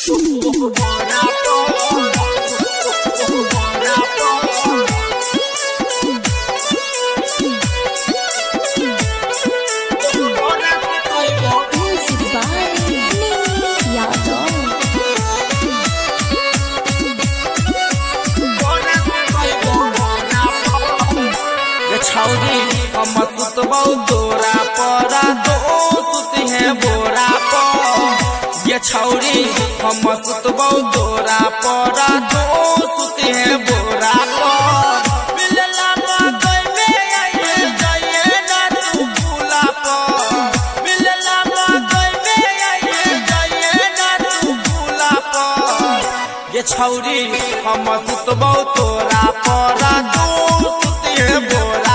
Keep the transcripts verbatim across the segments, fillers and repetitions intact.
छौरी हम सुतबौ तोरा परा दोस्त है बोरा पर। ये छौरी हम सुतबौ तोरा परा दोस्त है बोरा पर। मिलला मगई में आइए जाइए ना तू भूला पर। मिलला मगई में आइए जाइए ना तू भूला पर। ये छौरी हम सुतबौ तोरा परा दोस्त है बोरा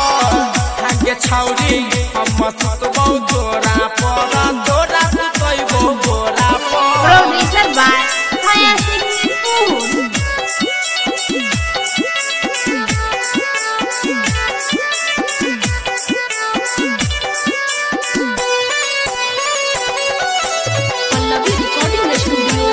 छौरी हम सुतबौ तोरा परा तोरा सुतैबो बोरा पर। प्रोड्यूसर बाय हया सिंह पल्लवी रिकॉर्डिंग स्टूडियो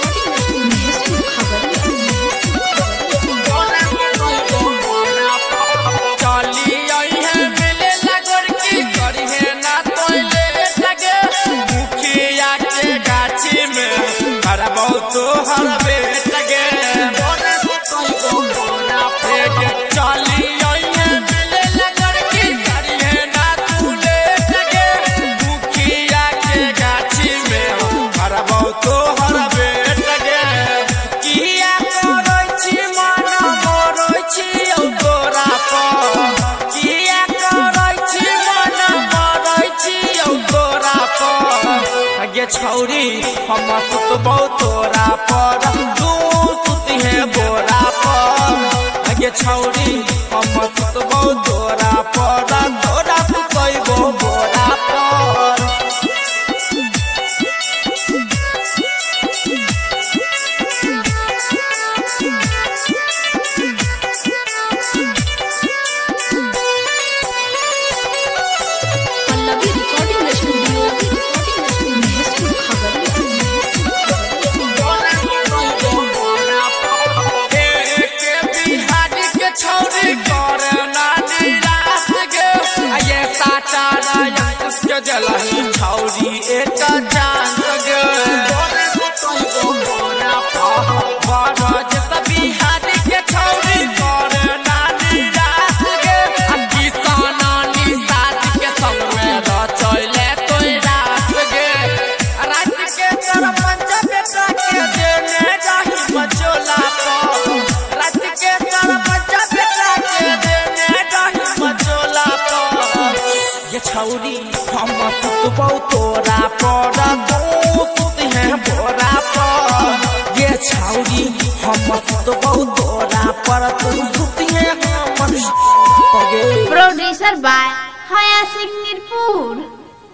तो हर बेट गे चली मिले लगर की करिए ना तू लेट गे। मुखिया के गाछी में हरबौ तो हर बेट गे। किया करै छी मन मरै छी औ तोरा पर। किया करै छी मन मरै छी औ तोरा पर। गे छौरी हम सुतबौ तोरा पर तू सुती है बोरा पर। गे छौरी हम सुतबौ तोरा पर तोरा सुतैबो बोरा पर। पल्लवी रिकॉर्डिंग स्टूडियो जलही छौरी एक जान गे बरज बिहारी के छौरी कर नानी रात गे। किसाना निषाद के संग में रचैले तोय रात गे। रात के सरपंच बेटा के देने जाही मचोला पर। रात के सरपंच बेटा के देने जाही मचोला पर। ये छौरी हम सुतबौ तोरा पर दोस्त है बोरा पर। ये छौरी हम सुतबौ तोरा पर तू सुतिए हमर। प्रोड्यूसर बाय हया सिंह मीरपुर।